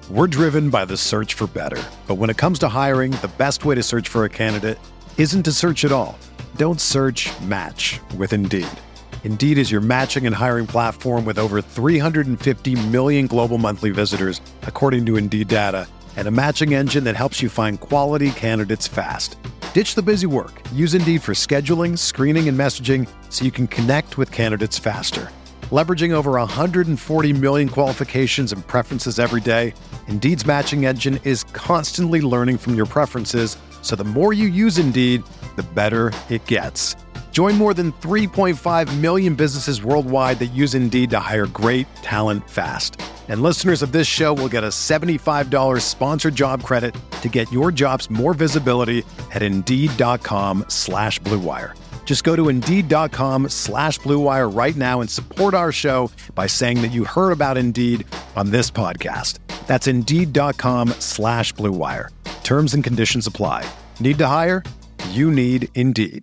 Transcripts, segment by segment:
We're driven by the search for better. But when it comes to hiring, the best way to search for a candidate isn't to search at all. Don't search, match with Indeed. Indeed is your matching and hiring platform with over 350 million global monthly visitors, according to Indeed data, and a matching engine that helps you find quality candidates fast. Ditch the busy work. Use Indeed for scheduling, screening, and messaging so you can connect with candidates faster. Leveraging over 140 million qualifications and preferences every day, Indeed's matching engine is constantly learning from your preferences, so the more you use Indeed, the better it gets. Join more than 3.5 million businesses worldwide that use Indeed to hire great talent fast. And listeners of this show will get a $75 sponsored job credit to get your jobs more visibility at Indeed.com/Blue Wire. Just go to Indeed.com/Blue Wire right now and support our show by saying that you heard about Indeed on this podcast. That's Indeed.com/Blue Wire. Terms and conditions apply. Need to hire? You need Indeed.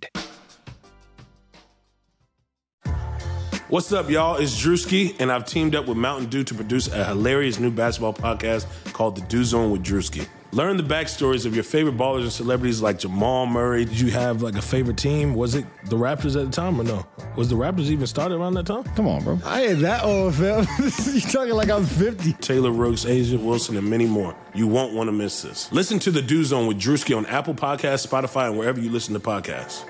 What's up, y'all? It's Drewski, and I've teamed up with Mountain Dew to produce a hilarious new basketball podcast called The Dew Zone with Drewski. Learn the backstories of your favorite ballers and celebrities like Jamal Murray. Did you have like a favorite team? Was it the Raptors at the time or no? Was the Raptors even started around that time? Come on, bro. I ain't that old, fam. You talking like I'm 50. Taylor Rooks, Asia Wilson, and many more. You won't want to miss this. Listen to The Dew Zone with Drewski on Apple Podcasts, Spotify, and wherever you listen to podcasts.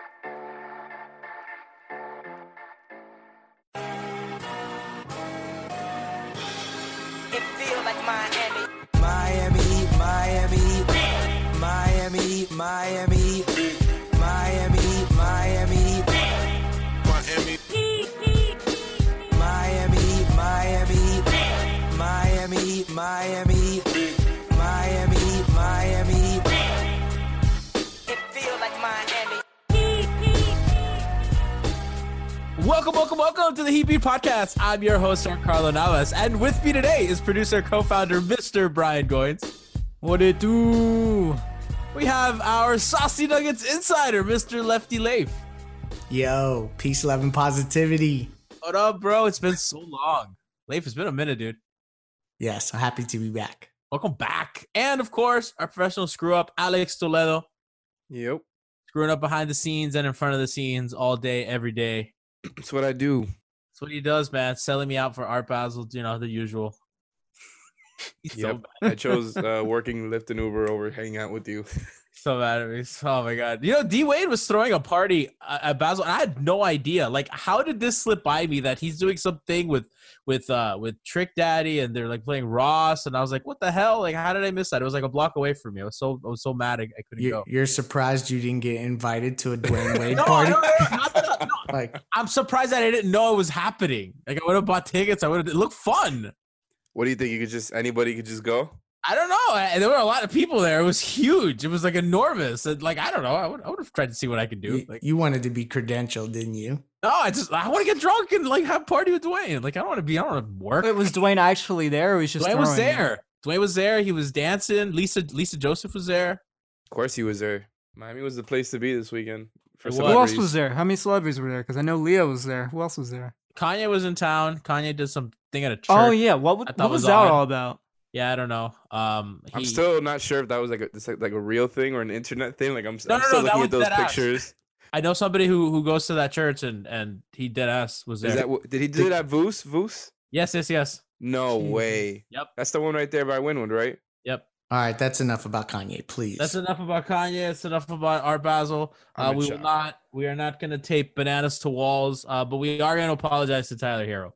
Welcome to the Heat Beat Podcast. I'm your host, Carlo Navas, and with me today is producer, co-founder, Mr. Brian Goins. What it do? We have our Saucy Nuggets insider, Mr. Lefty Leif. Yo, peace, love, and positivity. What up, bro? It's been so long. Leif, it's been a minute, dude. Yes, I'm happy to be back. Welcome back. And, of course, our professional screw-up, Alex Toledo. Yep. Screwing up behind the scenes and in front of the scenes all day, every day. That's what I do. That's what he does, man. Selling me out for Art Basel, you know, the usual. Yep. I chose working Lyft and Uber over hanging out with you. So mad at me. Oh, my God. You know, D-Wade was throwing a party at Basel, and I had no idea. Like, how did this slip by me that he's doing something with Trick Daddy, and they're, like, playing Ross, and I was like, what the hell? Like, how did I miss that? It was, like, a block away from me. I was so mad I couldn't go. You're surprised you didn't get invited to a Dwayne Wade party? No. Like, I'm surprised that I didn't know it was happening. Like, I would have bought tickets. It looked fun. What do you think? Anybody could just go? I don't know. There were a lot of people there. It was huge. It was like enormous. And, like, I don't know. I would have tried to see what I could do. You wanted to be credentialed, didn't you? No, I want to get drunk and like have a party with Dwayne. Like, I don't want to work. Wait, was Dwayne actually there, or was just Dwayne was there? Dwayne was there. He was dancing. Lisa Joseph was there. Of course he was there. Miami was the place to be this weekend. Who else was there? How many celebrities were there? Because I know Leo was there. Who else was there? Kanye was in town. Kanye did something at a church. Oh yeah, what was that all about? Yeah, I don't know. I'm still not sure if that was like a real thing or an internet thing. Like I'm still looking at those pictures. I know somebody who goes to that church and he deadass was there. Did he do that Voos? Yes. No way. Yep. That's the one right there by Wynwood, right? Yep. All right, that's enough about Kanye, please. That's enough about Kanye. That's enough about Art Basel. We are not going to tape bananas to walls, but we are going to apologize to Tyler Hero.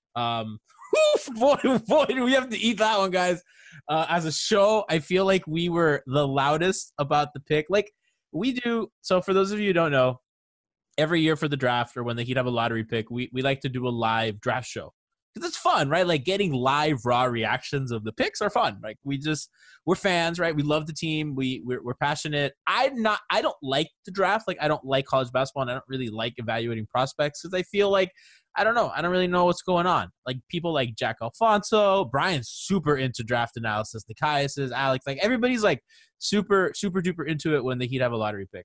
Boy, do we have to eat that one, guys. As a show, I feel like we were the loudest about the pick. Like we do. So for those of you who don't know, every year for the draft or when the Heat have a lottery pick, we like to do a live draft show. Because it's fun, right? Like getting live, raw reactions of the picks are fun. Like we're fans, right? We love the team. We're passionate. I don't like the draft. Like I don't like college basketball, and I don't really like evaluating prospects because I feel like I don't know. I don't really know what's going on. Like people like Jack Alfonso, Brian's super into draft analysis. Nikias is, Alex, like everybody's like super duper into it when the Heat have a lottery pick.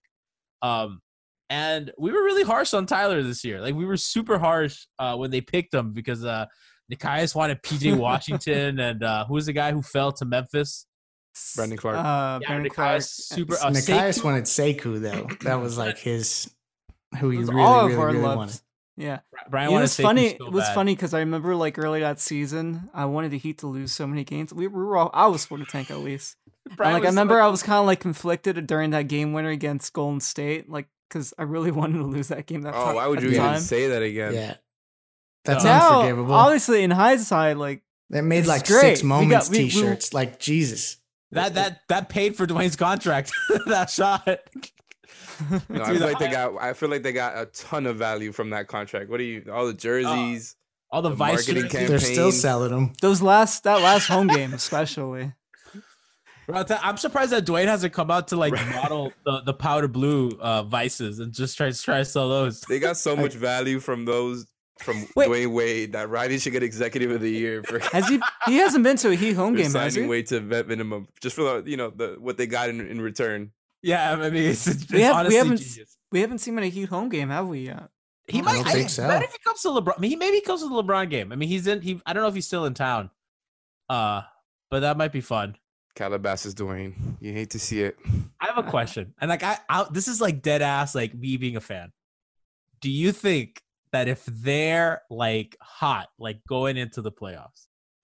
And we were really harsh on Tyler this year. Like we were super harsh when they picked him because Nikias wanted PJ Washington, and who was the guy who fell to Memphis? Brandon Clark. Brandon Clark. Nikias wanted Sekou though. That was like his who he all really of our really loves. wanted. Yeah. Brian It wanted was Sekou funny. so It was bad. funny because I remember like early that season, I wanted the Heat to lose so many games. We were all, I was for the tank at least. And, Brian like I was remember I was kind of like conflicted during that game winner against Golden State, like because I really wanted to lose that game. Oh, why would you even say that again? Yeah, that's Now, unforgivable. obviously, in hindsight, like That made this like is great. 6 We moments got- we- t-shirts. Like Jesus. That paid for Dwayne's contract. That shot. No, I feel like they got a ton of value from that contract. What do you? All the jerseys, all the Vice marketing jerseys. campaign. They're still selling them. that last home game especially. Bro, I'm surprised that Dwayne hasn't come out to like model the powder blue Vices and just try to sell those. They got so much value from those from Wait. Dwayne Wade that Riley should get Executive of the Year for, Has he hasn't been to a Heat home for game, has he? signing Wade to vet minimum just for the what they got in return. Yeah, I mean, it's We honestly haven't genius. we haven't seen him at a Heat home game, have we yet? He I might. don't think so. What if he comes to LeBron? I mean, maybe he comes to the LeBron game. I mean, I don't know if he's still in town. But that might be fun. Calabasas Dwayne, you hate to see it. I have a question, and like this is like dead ass, like me being a fan. Do you think that if they're like hot, like going into the playoffs,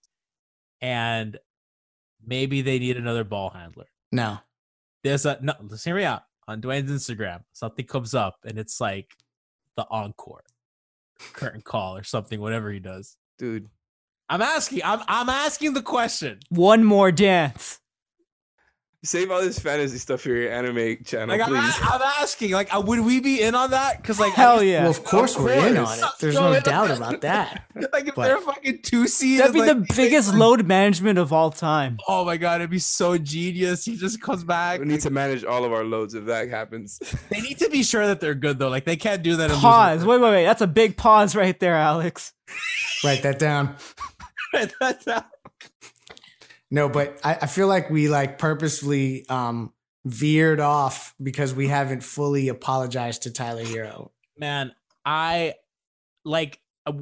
and maybe they need another ball handler? No. Let's hear me out. On Dwayne's Instagram, something comes up, and it's like the encore curtain call or something, whatever he does. Dude, I'm asking the question. One more dance. save all this fantasy stuff for your anime channel, Like please. I'm asking, like, would we be in on that? Because like, Hell yeah. Well, of course we're in on course. it. There's Throw no it doubt up. about that. like if But- they're fucking 2 seeds, That'd be like, the biggest load management of all time. Oh my god, it'd be so genius. He just comes back. We need to manage all of our loads if that happens. They need to be sure that they're good though. Like they can't do that. And Pause. Wait. That's a big pause right there, Alex. Write that down. lose. No, but I feel like we like purposefully veered off because we haven't fully apologized to Tyler Hero. Man, I made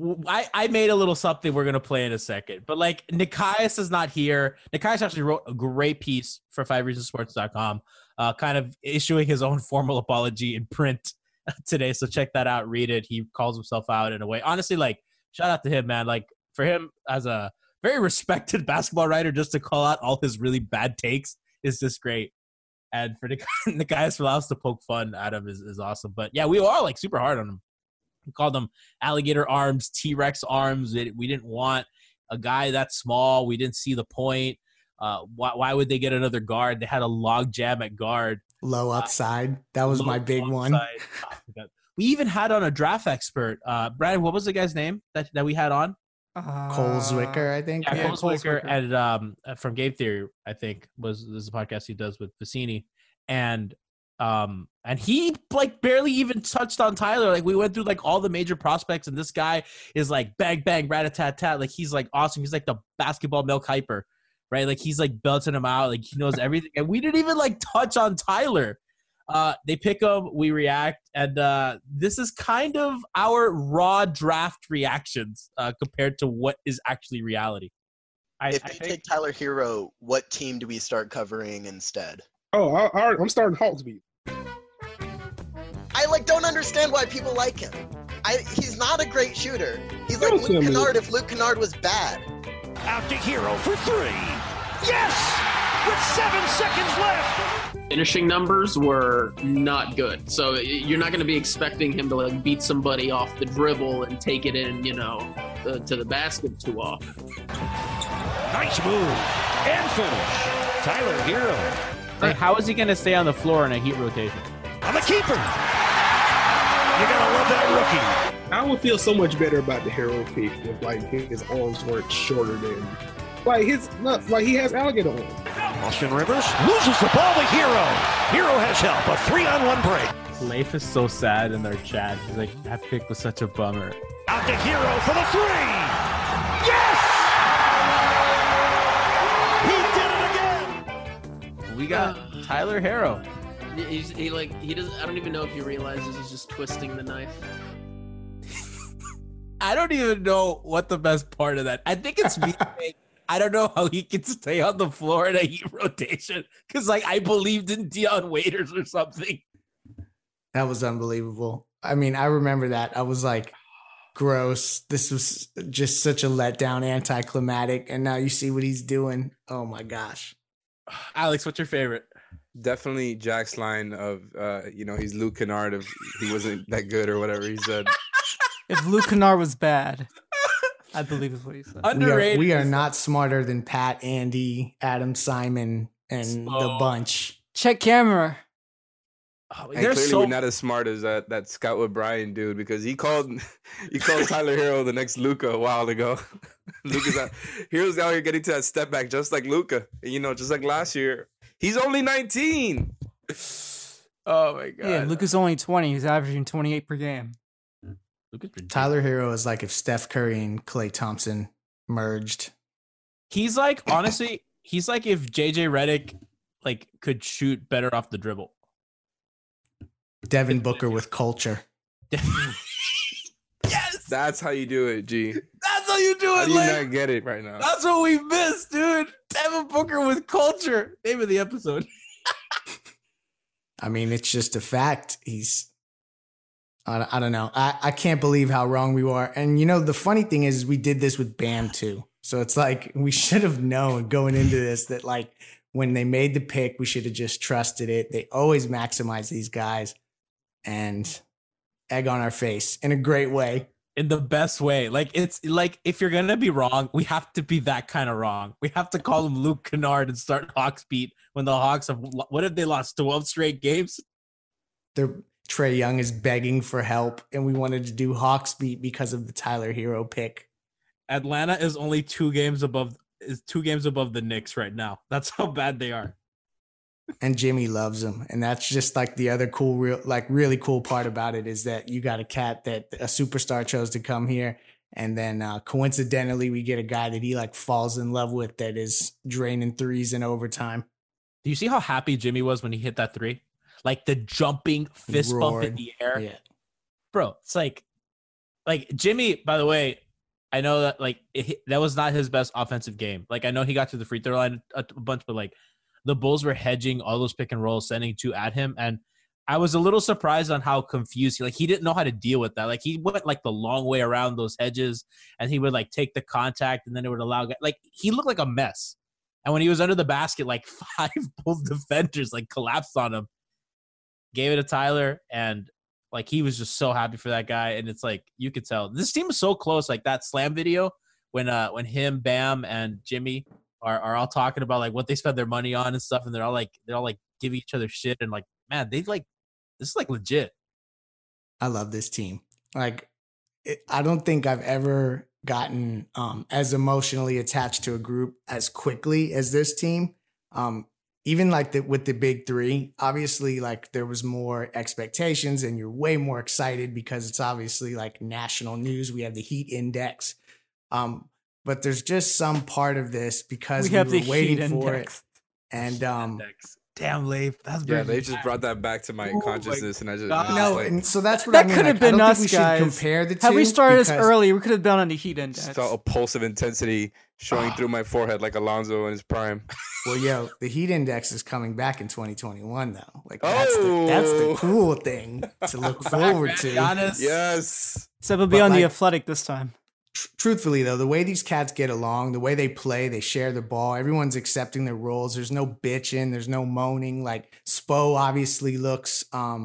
a little something we're gonna play in a second, but like Nikias is not here. Nikias actually wrote a great piece for 5reasonsports.com, kind of issuing his own formal apology in print today. So check that out, read it. He calls himself out in a way. Honestly, like shout out to him, man. Like for him as a very respected basketball writer, just to call out all his really bad takes is just great. And for Nikias for us to poke fun at him is awesome. But yeah, we are like super hard on him. We called them alligator arms, T-Rex arms. We didn't want a guy that small. We didn't see the point. Why would they get another guard? They had a log jam at guard. Low upside. That was Low my big one. upside. Oh, my God. We even had on a draft expert. Brad, what was the guy's name that we had on? Cole Zwicker, I think. Yeah, Cole Cole Zwicker, Zwicker. and from Game Theory, I think was a podcast he does with Vicini, and he like barely even touched on Tyler. Like we went through like all the major prospects, and this guy is like bang bang rat-a-tat-tat. Like he's like awesome. He's like the basketball Mel Kiper, right? Like he's like belting him out. Like he knows everything, and we didn't even like touch on Tyler. They pick him, we react, and this is kind of our raw draft reactions compared to what is actually reality. If they take Tyler Hero, what team do we start covering instead? Oh, I'm starting Hawksbeat. I don't understand why people like him. He's not a great shooter. He's like Don't Luke tell me. Kennard if Luke Kennard was bad. Out to Hero for three. Yes! With 7 seconds left. Finishing numbers were not good. So you're not going to be expecting him to like beat somebody off the dribble and take it in, to the basket too often. Nice move. And finish. Tyler Hero. Like, how is he going to stay on the floor in a Heat rotation? On the keeper. You gotta love that rookie. I would feel so much better about the Hero pick if his arms weren't shorter than he has alligator arms. Austin Rivers loses the ball to Hero. Hero has help. A 3-on-1 break. Leif is so sad in their chat. He's like, that pick was such a bummer. Out to Hero for the three. Yes! He did it again. We got Tyler Hero. He doesn't. I don't even know if he realizes he's just twisting the knife. I don't even know what the best part of that. I think it's me. I don't know how he can stay on the floor in a Heat rotation because, like, I believed in Dion Waiters or something. That was unbelievable. I mean, I remember that. I was like, gross. This was just such a letdown, anticlimactic. And now you see what he's doing. Oh, my gosh. Alex, what's your favorite? Definitely Jack's line of, he's Luke Kennard if he wasn't that good or whatever he said. If Luke Kennard was bad, I believe is what he said. Underrated. We are not smarter than Pat, Andy, Adam Simon, and the bunch. Check camera. And clearly we're not as smart as that Scout with Brian dude because he called Tyler Hero the next Luka a while ago. Hero's out here getting to that step back just like Luka. Just like last year. He's only 19. Oh my god. Yeah, Luka's only 20. He's averaging 28 per game. Tyler Hero is like if Steph Curry and Klay Thompson merged. He's like, honestly, he's like if JJ Redick like could shoot better off the dribble. Devin Booker with culture. Yes, that's how you do it, G. That's how you do it. How do you not get it right now? That's what we missed, dude. Devin Booker with culture. Name of the episode. I mean, it's just a fact. I don't know. I can't believe how wrong we were. And the funny thing is we did this with Bam too. So it's like we should have known going into this that like when they made the pick, we should have just trusted it. They always maximize these guys and egg on our face in a great way. In the best way. Like, it's like if you're going to be wrong, we have to be that kind of wrong. We have to call him Luke Kennard and start Hawks beat when the Hawks what have they lost? 12 straight games? Trae Young is begging for help, and we wanted to do Hawks beat because of the Tyler Hero pick. Atlanta is only 2 games above the Knicks right now. That's how bad they are. And Jimmy loves him. And that's just like the other really cool part about it is that you got a cat that a superstar chose to come here. And then coincidentally, we get a guy that he like falls in love with that is draining threes in overtime. Do you see how happy Jimmy was when he hit that 3? Like the jumping fist bump in the air. Yeah. Bro, it's like Jimmy, by the way, I know that that was not his best offensive game. Like I know he got to the free throw line a bunch, but like the Bulls were hedging all those pick and rolls, sending 2 at him. And I was a little surprised on how confused he didn't know how to deal with that. Like he went like the long way around those hedges and he would like take the contact and then it would allow he looked like a mess. And when he was under the basket, like 5 Bulls defenders like collapsed on him, gave it to Tyler. And like, he was just so happy for that guy. And it's like, you could tell this team is so close. Like that slam video when him, Bam and Jimmy are all talking about like what they spend their money on and stuff. And they're all like giving each other shit. And like, man, this is like legit. I love this team. Like, I don't think I've ever gotten as emotionally attached to a group as quickly as this team. Even like with the big 3, obviously like there was more expectations and you're way more excited because it's obviously like national news. We have the Heat Index. But there's just some part of this because we were waiting for it. And damn, Leif, that's they just brought that back to my consciousness, and I just and so that's what that I mean. could have been us, we guys. Should compare the two. Had we started this early, we could have been on the Heat Index. Felt a pulse of intensity showing through my forehead like Alonzo in his prime. Well, the Heat Index is coming back in 2021, though. Like that's the cool thing to look forward to. Yes, so it'll be on The Athletic this time. Truthfully, though, the way these cats get along, the way they play, they share the ball, everyone's accepting their roles. There's no bitching. There's no moaning. Like Spo obviously looks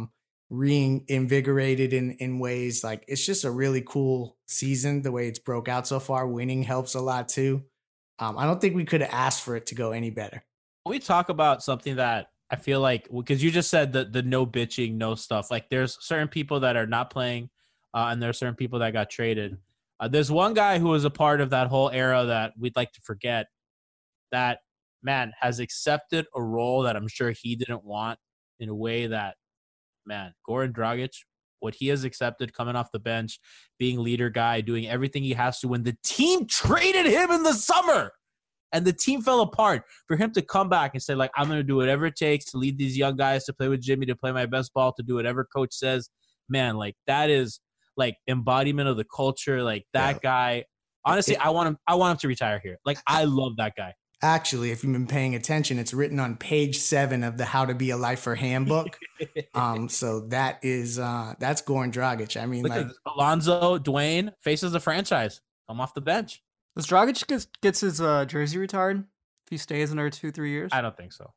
reinvigorated in ways. Like it's just a really cool season, the way it's broke out so far. Winning helps a lot, too. I don't think we could have asked for it to go any better. We talk about something that I feel like, because you just said the no bitching, no stuff. Like there's certain people that are not playing and there are certain people that got traded. There's one guy who was a part of that whole era that we'd like to forget that, man, has accepted a role that I'm sure he didn't want in a way that, man, Goran Dragic, what he has accepted coming off the bench, being leader guy, doing everything he has to when the team traded him in the summer and the team fell apart. For him to come back and say, like, I'm going to do whatever it takes to lead these young guys, to play with Jimmy, to play my best ball, to do whatever coach says, man, like that is like embodiment of the culture. Like that guy. Honestly, I want him to retire here. Like I love that guy. Actually, if you've been paying attention, it's written on page 7 of the How to Be a Lifer handbook. So that is that's Goran Dragic. I mean, look like Alonzo, Dwayne faces the franchise. Come off the bench. Does Dragic gets his jersey retired if he stays another 2-3 years? I don't think so.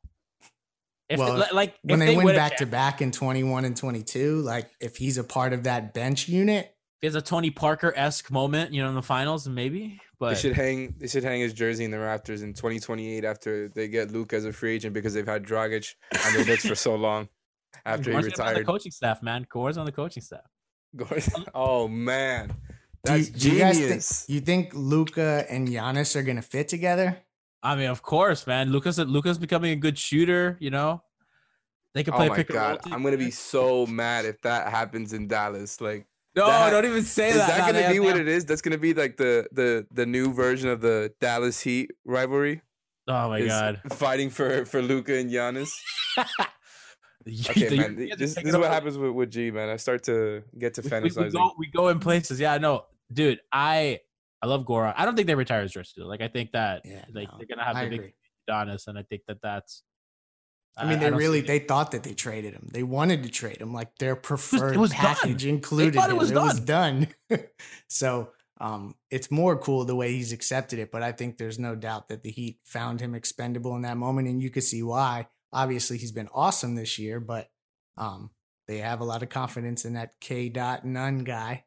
When they win back to back in 21 and 22, like if he's a part of that bench unit, there's a Tony Parker-esque moment, in the finals, maybe. But they should hang his jersey in the rafters in 2028 after they get Luke as a free agent because they've had Dragic on their books for so long after he retired. On the coaching staff, man. Gore's on the coaching staff. Oh man, that's do you genius. You think Luka and Giannis are gonna fit together? I mean, of course, man. Luka's becoming a good shooter. They could play pick and roll. I'm gonna be so mad if that happens in Dallas. Like. No, don't even say that. Is that going to be what it is? That's going to be like the new version of the Dallas Heat rivalry. Oh my god! Fighting for Luka and Giannis. Okay, man. This is what happens with G, man. I start to get to fantasizing. We go in places. Yeah, no, dude. I love Goran. I don't think they retire his jersey. Like I think that they're gonna have the big Adonis, and I think that's. I mean, they thought that they traded him. They wanted to trade him, like their preferred package included him. It was done. So it's more cool the way he's accepted it. But I think there's no doubt that the Heat found him expendable in that moment, and you could see why. Obviously, he's been awesome this year, but they have a lot of confidence in that K.Nunn guy.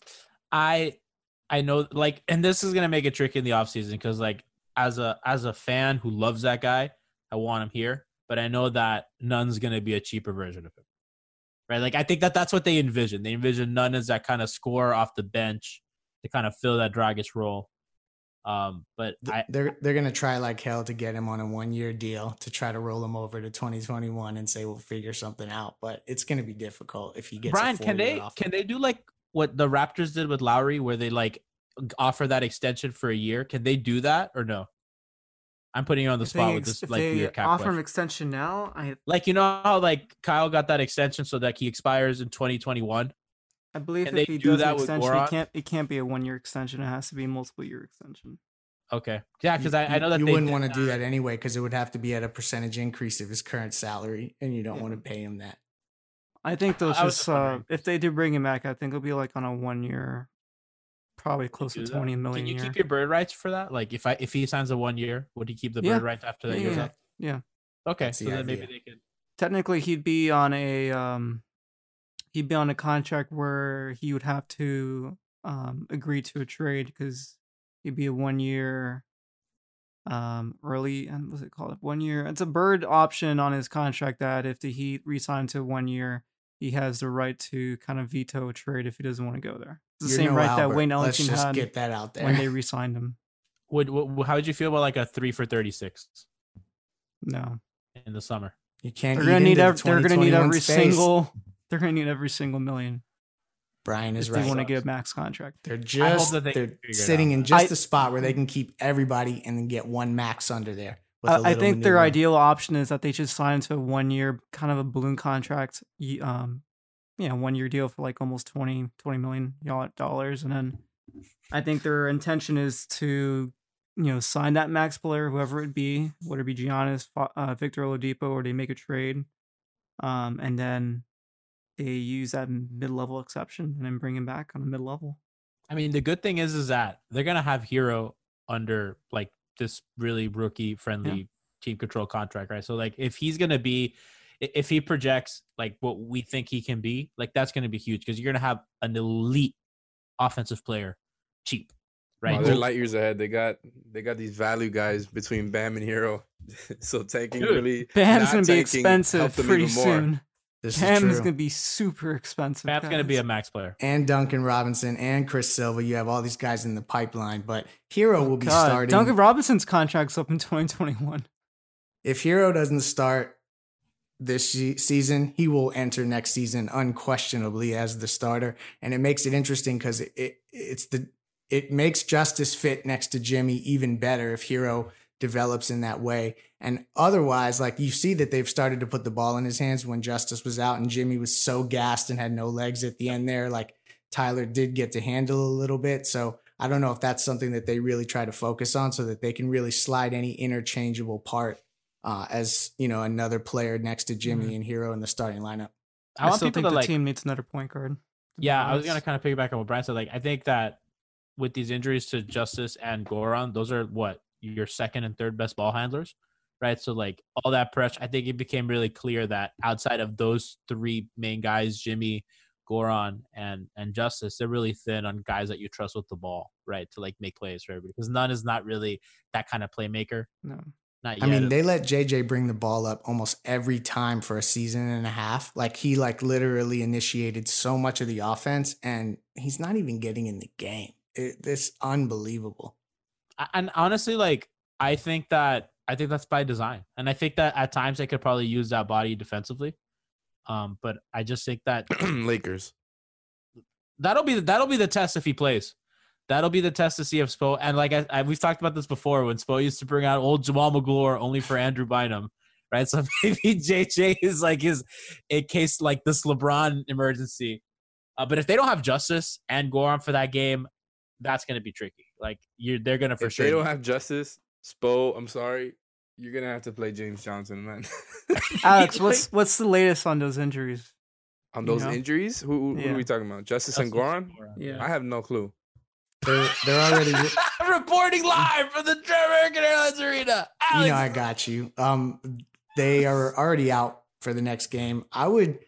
I know, like, and this is gonna make it tricky in the offseason because, like, as a fan who loves that guy, I want him here. But I know that Nunn's going to be a cheaper version of him, right? Like, I think that's what they envision. They envision Nunn as that kind of scorer off the bench to kind of fill that Dragic role. But they're going to try like hell to get him on a 1-year deal to try to roll him over to 2021 and say, we'll figure something out. But it's going to be difficult if he gets Brian, can they do like what the Raptors did with Lowry, where they like offer that extension for a year? Can they do that or no? I'm putting you on the spot with this like weird cap offer question. him extension now. How like Kyle got that extension so that he expires in 2021. I believe if he does an extension, it can't be a 1-year extension. It has to be a multiple-year extension. Okay, yeah, because I know that you wouldn't want to do that anyway because it would have to be at a percentage increase of his current salary, and you don't want to pay him that. I think those just if they do bring him back, I think it'll be like on a 1-year. Probably close to 20 million. Can you keep your bird rights for that? Like if he signs a 1 year, would he keep the bird rights after that year's up? Yeah. Okay, so then maybe they could. Technically, he'd be on a contract where he would have to agree to a trade because he'd be a 1 year early, and what's it called? 1 year. It's a bird option on his contract that if the Heat re-sign to 1 year, he has the right to kind of veto a trade if he doesn't want to go there. It's the same right that Wayne Ellington had get that out there. when they re-signed him. How would you feel about like a 3 for 36? No, in the summer. You can't. They're gonna need every single. They're gonna need every single million. Brian is right. They want to get a max contract. They're sitting in just the spot where they can keep everybody and then get one max under there. I think their ideal option is that they just sign to a 1 year kind of a balloon contract. 1 year deal for like almost $20 million, and then I think their intention is to sign that max player, whoever it be, whether it be Giannis, Victor Oladipo, or they make a trade, and then they use that mid-level exception and then bring him back on the mid-level. I mean, the good thing is that they're gonna have Hero under like this really rookie-friendly team control contract, right? So like if he projects like what we think he can be, like that's gonna be huge because you're gonna have an elite offensive player cheap. Right, they're light years ahead. They got these value guys between Bam and Hero, so Bam's gonna be expensive pretty soon. Bam's gonna be super expensive. Bam's gonna be a max player, and Duncan Robinson and Chris Silva. You have all these guys in the pipeline, but Hero will be starting. Duncan Robinson's contract's up in 2021. If Hero doesn't start this season, he will enter next season unquestionably as the starter, and it makes it interesting because it makes Justice fit next to Jimmy even better if Hero develops in that way. And otherwise, like you see that they've started to put the ball in his hands when Justice was out and Jimmy was so gassed and had no legs at the end there. Like Tyler did get to handle a little bit. So I don't know if that's something that they really try to focus on so that they can really slide any interchangeable part as, another player next to Jimmy and Hero in the starting lineup. I still think the team needs another point guard. Yeah, I was going to kind of piggyback on what Brian said. Like, I think that with these injuries to Justice and Goran, those are your second and third best ball handlers, right? So, like, all that pressure, I think it became really clear that outside of those three main guys, Jimmy, Goran, and Justice, they're really thin on guys that you trust with the ball, right? To, like, make plays for everybody. Because none is not really that kind of playmaker. No. Not yet. I mean, they let JJ bring the ball up almost every time for a season and a half. Like, he, literally initiated so much of the offense, and he's not even getting in the game. It's unbelievable. And honestly, I think that's by design. And I think that at times they could probably use that body defensively. But I just think that Lakers. That'll be the test if he plays. That'll be the test to see if Spo, and we've talked about this before when Spo used to bring out old Jamal McGlure only for Andrew Bynum, right? So maybe JJ is in case like this LeBron emergency. But if they don't have Justice and Goran for that game, that's going to be tricky. They're going to for sure. If they don't have Justice, Spo, I'm sorry, you're going to have to play James Johnson, man. Alex, what's the latest on those injuries? On those injuries? Who are we talking about? Justice and Goran? Yeah. I have no clue. They're already reporting live from the American Airlines Arena. Alex. I got you. They are already out for the next game. I would,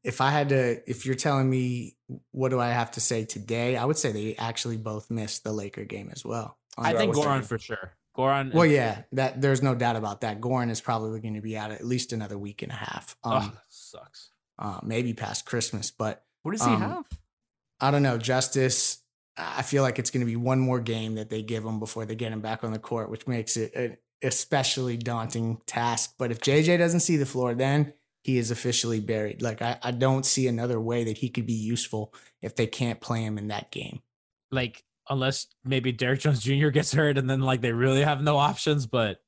if you're telling me what do I have to say today, I would say they actually both missed the Laker game as well. I think Goran for sure. Goran. Well, yeah, that there's no doubt about that. Goran is probably going to be out at least another week and a half. Sucks. Maybe past Christmas, but what does he have? I don't know. Justice. I feel like it's going to be one more game that they give him before they get him back on the court, which makes it an especially daunting task. But if JJ doesn't see the floor, then he is officially buried. I don't see another way that he could be useful if they can't play him in that game. Unless maybe Derrick Jones Jr. gets hurt and then they really have no options. But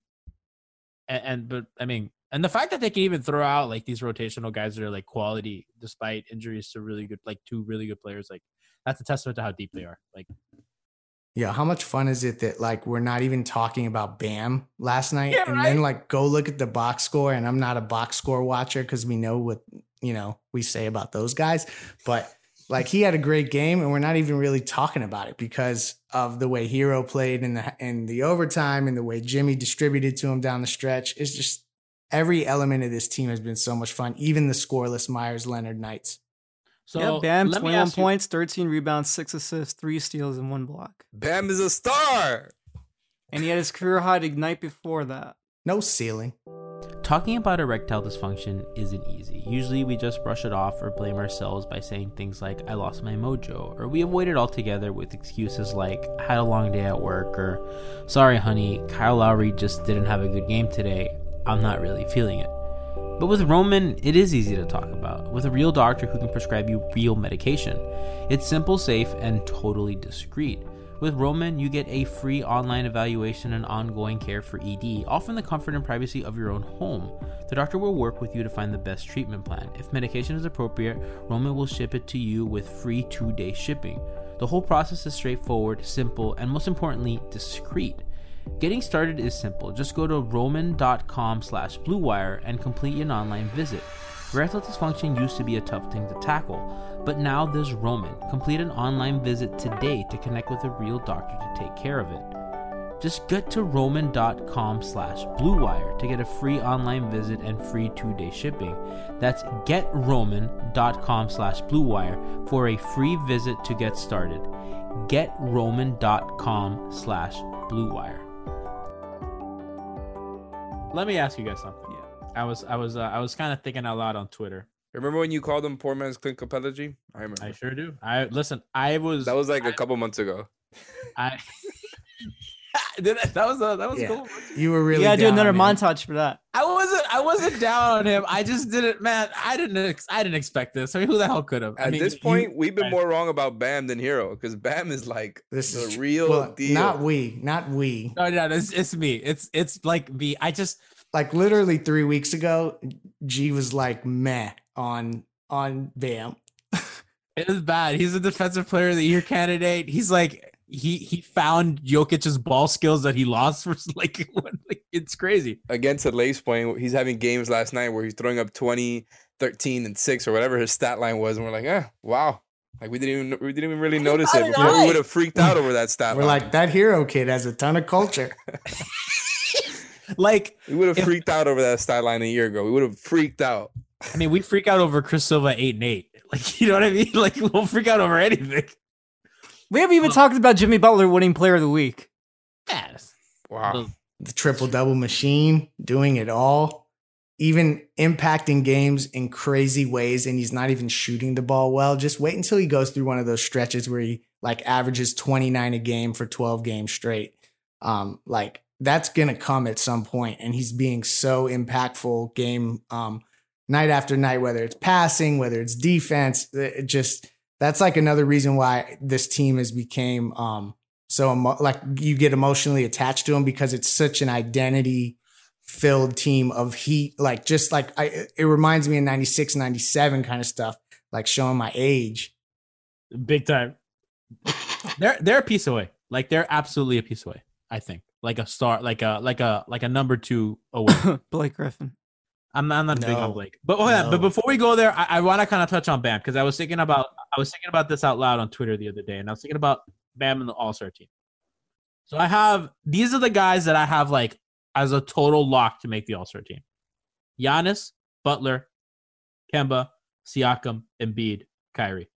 I mean, and the fact that they can even throw out these rotational guys that are quality despite injuries to really good, two really good players, that's a testament to how deep they are. Yeah, how much fun is it that we're not even talking about Bam last night, yeah, and then go look at the box score, and I'm not a box score watcher because we know what we say about those guys, but he had a great game, and we're not even really talking about it because of the way Hero played in the overtime and the way Jimmy distributed to him down the stretch. It's just every element of this team has been so much fun, even the scoreless Myers Leonard nights. So Bam, 21 points, 13 rebounds, 6 assists, 3 steals, and 1 block. Bam is a star. And he had his career high the night before that. No ceiling. Talking about erectile dysfunction isn't easy. Usually we just brush it off or blame ourselves by saying things like, I lost my mojo, or we avoid it altogether with excuses like, I had a long day at work, or sorry honey, Kyle Lowry just didn't have a good game today. I'm not really feeling it. But with Roman, it is easy to talk about, with a real doctor who can prescribe you real medication. It's simple, safe, and totally discreet. With Roman, you get a free online evaluation and ongoing care for ED, all from the comfort and privacy of your own home. The doctor will work with you to find the best treatment plan. If medication is appropriate, Roman will ship it to you with free 2-day shipping. The whole process is straightforward, simple, and most importantly, discreet. Getting started is simple. Just go to roman.com/bluewire and complete an online visit. Erectile dysfunction used to be a tough thing to tackle, but now there's Roman. Complete an online visit today to connect with a real doctor to take care of it. Just get to roman.com/bluewire to get a free online visit and free 2-day shipping. That's getroman.com/bluewire for a free visit to get started. getroman.com/bluewire. Let me ask you guys something. Yeah. I was kind of thinking out loud on Twitter. Remember when you called him poor man's Clint Capella? I remember. I sure do. That was a couple months ago. That was cool. You were really. You gotta do another montage for that. I wasn't down on him. I just didn't, man. I didn't expect this. I mean, who the hell could have? At this point, we've been more wrong about Bam than Hero because Bam is the real deal. Not we. No, it's me. It's like me. I just literally 3 weeks ago, G was meh on Bam. It is bad. He's a defensive player of the year candidate. He's like he found Jokic's ball skills that he lost for like it's crazy. Again, to Leigh's point, he's having games last night where he's throwing up 20, 13, and 6 or whatever his stat line was, and we're like, wow. Like we didn't even really notice it before. We would have freaked out over that stat line. We're like, that hero kid has a ton of culture. Like we would have freaked out over that stat line a year ago. We would have freaked out. I mean, we freak out over Chris Silva 8-8. Like, you know what I mean? Like we'll freak out over anything. We haven't even talked about Jimmy Butler winning Player of the Week. Yes. Wow. The triple-double machine, doing it all, even impacting games in crazy ways, and he's not even shooting the ball well. Just wait until he goes through one of those stretches where he like averages 29 a game for 12 games straight. Like that's gonna come at some point, and he's being so impactful game night after night, whether it's passing, whether it's defense. It just that's like another reason why this team has became like you get emotionally attached to him, because it's such an identity filled team of heat. Like just like it reminds me of 96, 97 kind of stuff, like showing my age. Big time. They're a piece away. Like they're absolutely a piece away. I think like a star, like a number 2 away. Blake Griffin. I'm not big on Blake, but but before we go there, I want to kind of touch on Bam, because I was thinking about this out loud on Twitter the other day, and I was thinking about Bam and the All-Star team. So these are the guys that I have like as a total lock to make the All-Star team: Giannis, Butler, Kemba, Siakam, Embiid, Kyrie.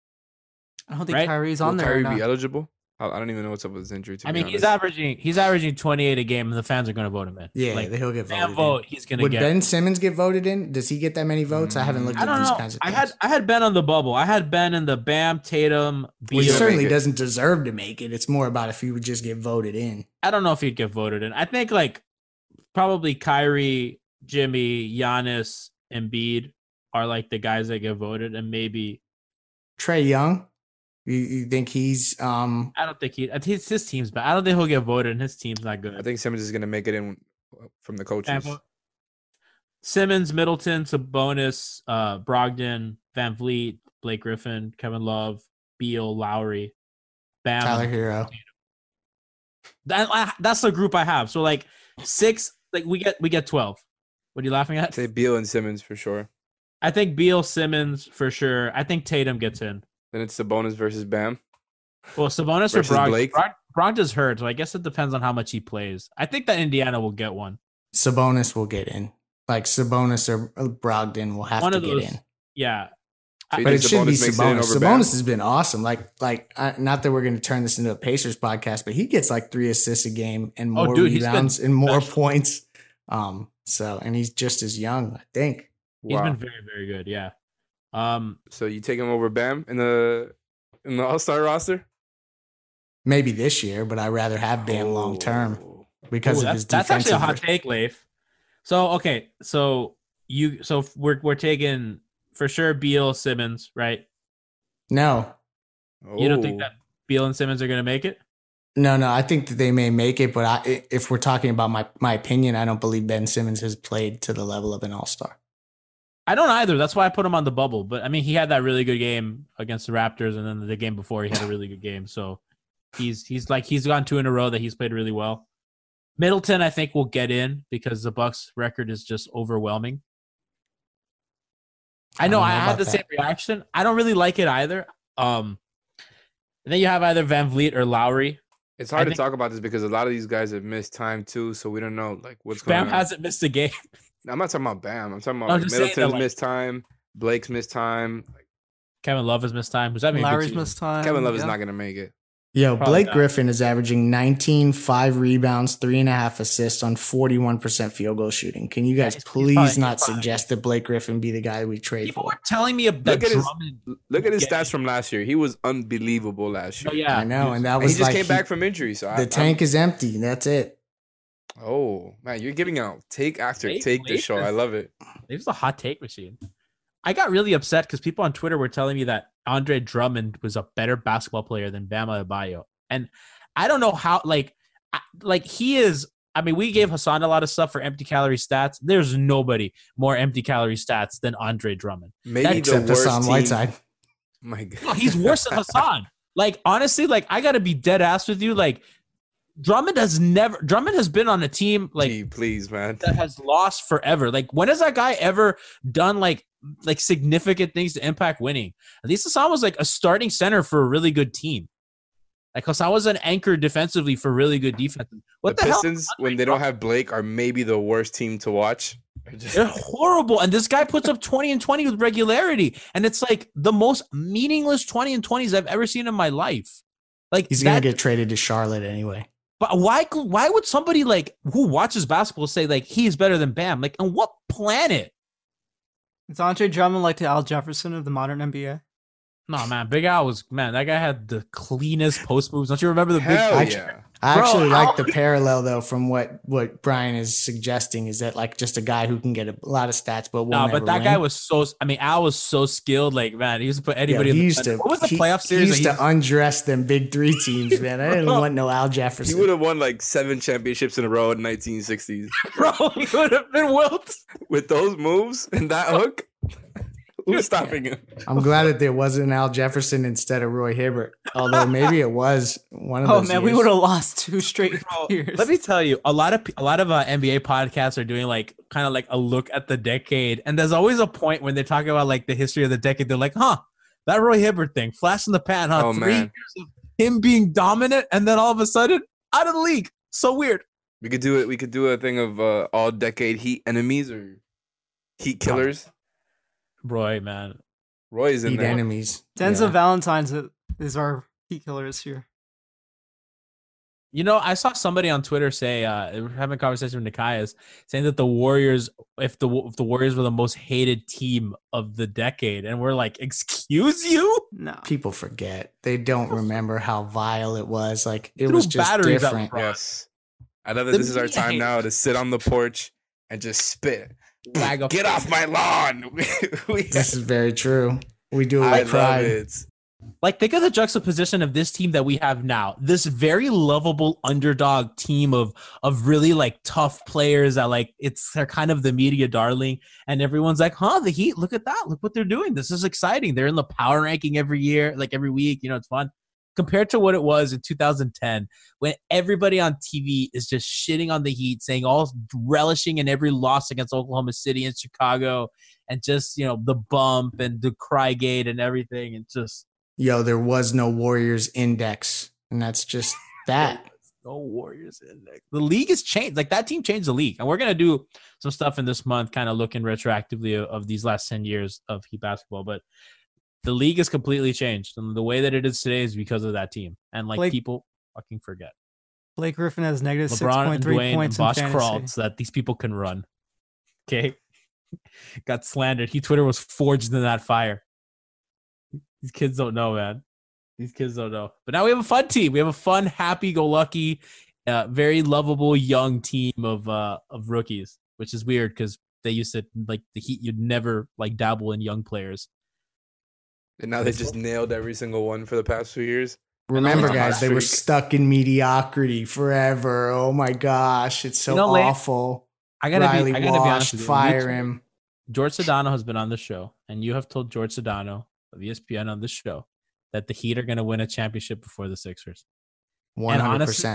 I don't think Kyrie's on there. Will Kyrie be eligible? I don't even know what's up with his injury. I mean, he's averaging 28 a game, and the fans are going to vote him in. Yeah, like, he'll get voted in. He's going to get. Would Ben Simmons get voted in? Does he get that many votes? I haven't looked at these kinds of things. I had Ben on the bubble. I had Ben in the Bam, Tatum, Beal. Well, he certainly doesn't deserve to make it. It's more about if he would just get voted in. I don't know if he'd get voted in. I think like probably Kyrie, Jimmy, Giannis, Embiid are like the guys that get voted, and maybe Trae Young. You think he's? I don't think his team's bad. I don't think he'll get voted, and his team's not good. I think Simmons is going to make it in from the coaches. Simmons, Middleton, Sabonis, Brogdon, Van Vliet, Blake Griffin, Kevin Love, Beal, Lowry, Bam, Tyler Hero. That's the group I have. So like 6, like we get 12. What are you laughing at? Say Beal and Simmons for sure. I think Beal, Simmons for sure. I think Tatum gets in. Then it's Sabonis versus Bam. Well, Sabonis or Brogdon. Brogdon's hurt, so I guess it depends on how much he plays. I think that Indiana will get one. Sabonis will get in. Like Sabonis or Brogdon will have to get in. Yeah. So but it should be Sabonis. Sabonis has been awesome. Like not that we're going to turn this into a Pacers podcast, but he gets like 3 assists a game and more rebounds and more points. And he's just as young, I think. He's been very, very good. Yeah. So you take him over Bam in the All-Star roster? Maybe this year, but I'd rather have Bam long term because of his defensive. That's actually a hot take, Leif. So okay, so we're taking for sure Beal, Simmons, right? No. You don't think that Beal and Simmons are going to make it? No, I think that they may make it, but if we're talking about my opinion, I don't believe Ben Simmons has played to the level of an All-Star. I don't either. That's why I put him on the bubble. But I mean, he had that really good game against the Raptors, and then the game before he had a really good game. So he's gone 2 in a row that he's played really well. Middleton, I think, will get in because the Bucks record is just overwhelming. I know I had the same reaction. I don't really like it either. And then you have either Van Vliet or Lowry. It's hard to talk about this because a lot of these guys have missed time too, so we don't know like what's going on. Bam hasn't missed a game. I'm not talking about Bam. I'm talking about Middleton's missed time, Blake's missed time, Kevin Love has missed time. Larry's missed time. Kevin Love is not going to make it. Yo, Blake Griffin is averaging 19, 5 rebounds, 3.5 assists on 41% field goal shooting. Can you guys please not suggest that Blake Griffin be the guy we trade for? People were telling me about look at his stats from last year. He was unbelievable last year. Oh, yeah, I know, and that was he just came back from injury. So the tank is empty. That's it. Oh man, you're giving out take after take this show. I love it. It was a hot take machine. I got really upset because people on Twitter were telling me that Andre Drummond was a better basketball player than Bama Adebayo. And I don't know how, like he is. I mean, we gave Hassan a lot of stuff for empty calorie stats. There's nobody more empty calorie stats than Andre Drummond. Maybe except Hassan Whiteside. My God. No, he's worse than Hassan. Like, honestly, like, I gotta be dead ass with you. Like, Drummond has been on a team like, Gee, please, man, that has lost forever. Like, when has that guy ever done like significant things to impact winning? At least Hassan was like a starting center for a really good team. Like, Hassan was an anchor defensively for really good defense. What the Pistons, hell? when they don't have Blake, are maybe the worst team to watch. They're horrible. And this guy puts up 20 and 20 with regularity. And it's like the most meaningless 20 and 20s I've ever seen in my life. Like, he's going to get traded to Charlotte anyway. But why would somebody like who watches basketball say like he's better than Bam? Like, on what planet? Is Andre Drummond like the Al Jefferson of the modern NBA? No, man. Big Al was, man, that guy had the cleanest post moves. Don't you remember the Hell big yeah. I actually like the parallel though from what Brian is suggesting, is that like just a guy who can get a lot of stats but won't ever that win. guy was so, I mean, Al was so skilled. Like, man, he used to put anybody in the, what was the playoff series? He used to undress them big three teams, man. I didn't want no Al Jefferson. He would have won like 7 championships in a row in 1960s. Bro, he would have been Wilt. With those moves and that hook, who's stopping him? I'm glad that there wasn't Al Jefferson instead of Roy Hibbert. Although maybe it was one of those. Oh man, we would have lost 2 straight years. Let me tell you, a lot of NBA podcasts are doing like kind of like a look at the decade, and there's always a point when they're talking about like the history of the decade. They're like, "Huh, that Roy Hibbert thing, flash in the pan, huh? Oh, 3 man. years of him being dominant, and then all of a sudden out of the league. So weird." We could do it. We could do a thing of all decade Heat enemies or Heat killers. Roy, man. Roy's in Heat there. enemies. Denzel Valentine's is our Heat killer this year. You know, I saw somebody on Twitter say, we're having a conversation with Nikias, saying that the Warriors, if the Warriors were the most hated team of the decade, and we're like, excuse you? No. People forget. They don't remember how vile it was. Like, it was just batteries at different. Yes. I love that this is our time now to sit on the porch and just spit. Get off my lawn. This is very true. We do it I with pride. love it. Like, think of the juxtaposition of this team that we have now. This very lovable underdog team of really like tough players that like they're kind of the media darling, and everyone's like, "Huh, the Heat? Look at that! Look what they're doing. This is exciting. They're in the power ranking every year, like every week. You know, it's fun." Compared to what it was in 2010, when everybody on TV is just shitting on the Heat, saying all relishing in every loss against Oklahoma City and Chicago, and just, you know, the bump and the Crygate and everything, and just. Yo, there was no Warriors index, and that's just that. No Warriors index. The league has changed. Like, that team changed the league. And we're going to do some stuff in this month, kind of looking retroactively of these last 10 years of Heat basketball. But the league has completely changed. And the way that it is today is because of that team. And, like, people fucking forget. Blake Griffin has negative LeBron and 6.3 Dwayne points and Bosch in fantasy. crawled so that these people can run. Okay? Got slandered. Twitter was forged in that fire. These kids don't know, man. These kids don't know. But now we have a fun team. We have a fun, happy-go-lucky, very lovable young team of rookies, which is weird because they used to, like, the Heat, you'd never, like, dabble in young players. And now they just nailed every single one for the past few years. Remember, guys, they were stuck in mediocrity forever. Oh, my gosh. It's so awful. I gotta be honest Washed, with you. fire him. George Sedano has been on the show, and you have told George Sedano of ESPN on this show that the Heat are going to win a championship before the Sixers. 100%. Honestly,